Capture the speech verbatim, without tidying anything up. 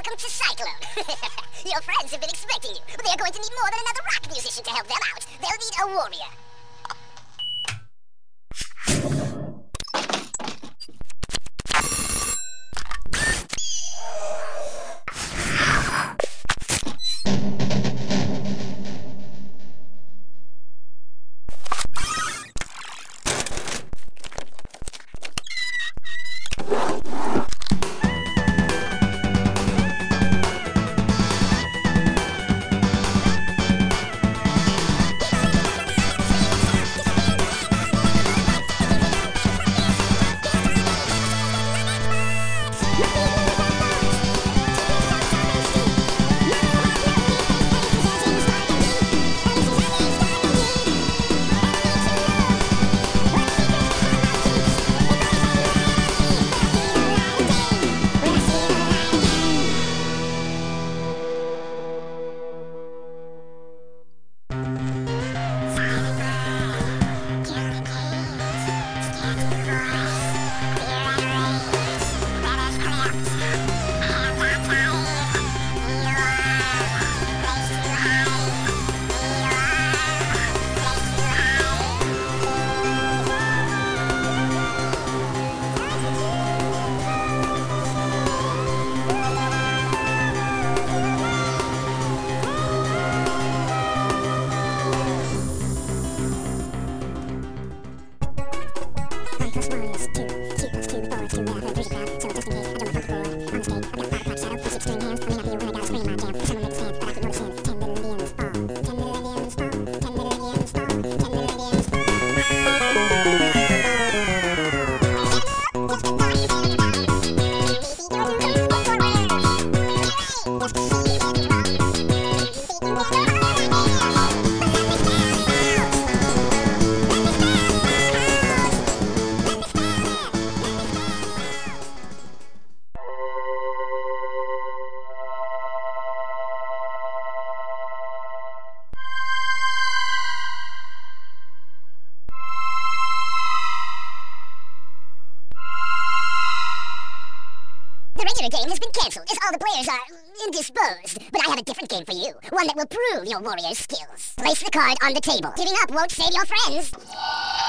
Welcome to Cyclone. Your friends have been expecting you, but they are going to need more than another rock musician to help them out. They'll need a warrior. The regular game has been cancelled as all the players are indisposed. But I have a different game for you. One that will prove your warrior's skills. Place the card on the table. Giving up won't save your friends.